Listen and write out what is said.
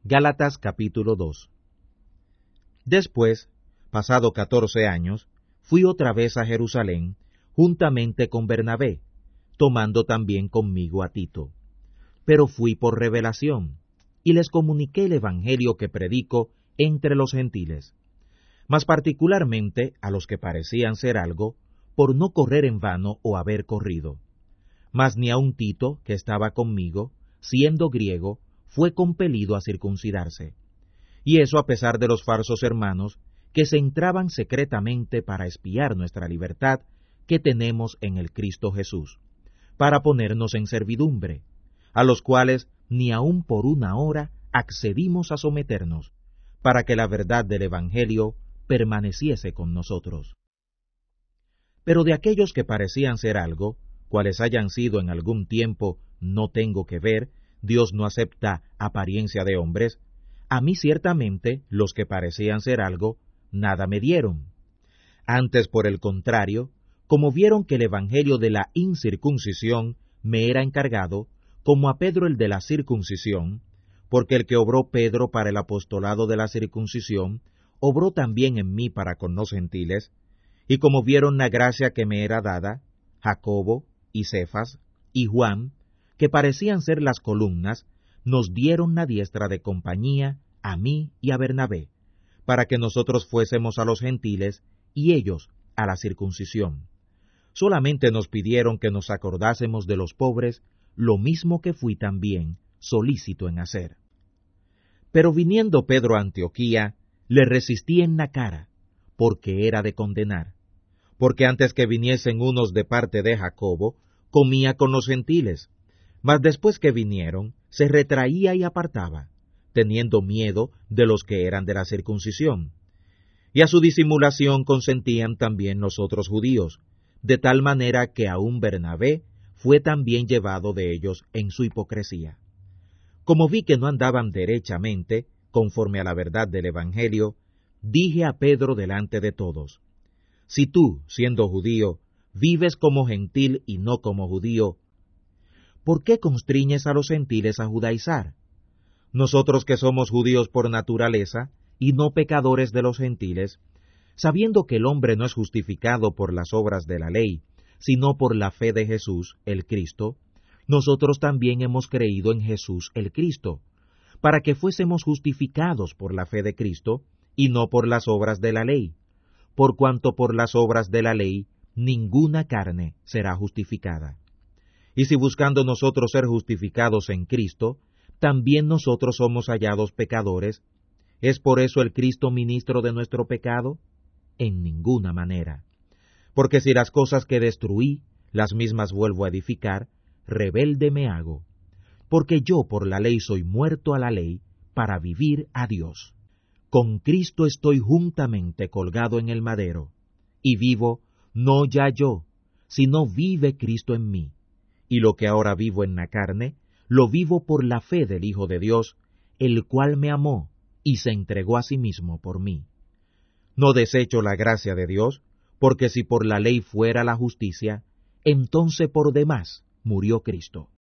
Gálatas capítulo 2. Después, pasado 14 años, fui otra vez a Jerusalén, juntamente con Bernabé, tomando también conmigo a Tito. Pero fui por revelación, y les comuniqué el evangelio que predico entre los gentiles, mas particularmente a los que parecían ser algo, por no correr en vano o haber corrido. Mas ni aun Tito, que estaba conmigo, siendo griego, fue compelido a circuncidarse. Y eso a pesar de los falsos hermanos, que se entraban secretamente para espiar nuestra libertad que tenemos en el Cristo Jesús, para ponernos en servidumbre, a los cuales ni aun por una hora accedimos a someternos, para que la verdad del Evangelio permaneciese con nosotros. Pero de aquellos que parecían ser algo, cuales hayan sido en algún tiempo, no tengo que ver, Dios no acepta apariencia de hombres, a mí ciertamente los que parecían ser algo, nada me dieron. Antes, por el contrario, como vieron que el evangelio de la incircuncisión me era encargado, como a Pedro el de la circuncisión, porque el que obró Pedro para el apostolado de la circuncisión, obró también en mí para con los gentiles, y como vieron la gracia que me era dada, Jacobo, y Cefas, y Juan, que parecían ser las columnas, nos dieron la diestra de compañía a mí y a Bernabé, para que nosotros fuésemos a los gentiles y ellos a la circuncisión. Solamente nos pidieron que nos acordásemos de los pobres, lo mismo que fui también solícito en hacer. Pero viniendo Pedro a Antioquía, le resistí en la cara, porque era de condenar, porque antes que viniesen unos de parte de Jacobo, comía con los gentiles, mas después que vinieron, se retraía y apartaba, teniendo miedo de los que eran de la circuncisión. Y a su disimulación consentían también los otros judíos, de tal manera que aun Bernabé fue también llevado de ellos en su hipocresía. Como vi que no andaban derechamente, conforme a la verdad del Evangelio, dije a Pedro delante de todos: si tú, siendo judío, vives como gentil y no como judío, ¿por qué constriñes a los gentiles a judaizar? Nosotros que somos judíos por naturaleza, y no pecadores de los gentiles, sabiendo que el hombre no es justificado por las obras de la ley, sino por la fe de Jesús, el Cristo, nosotros también hemos creído en Jesús el Cristo, para que fuésemos justificados por la fe de Cristo, y no por las obras de la ley, por cuanto por las obras de la ley ninguna carne será justificada. Y si buscando nosotros ser justificados en Cristo, también nosotros somos hallados pecadores, ¿es por eso el Cristo ministro de nuestro pecado? En ninguna manera. Porque si las cosas que destruí, las mismas vuelvo a edificar, rebelde me hago. Porque yo por la ley soy muerto a la ley, para vivir a Dios. Con Cristo estoy juntamente colgado en el madero, y vivo, no ya yo, sino vive Cristo en mí. Y lo que ahora vivo en la carne, lo vivo por la fe del Hijo de Dios, el cual me amó y se entregó a sí mismo por mí. No desecho la gracia de Dios, porque si por la ley fuera la justicia, entonces por demás murió Cristo.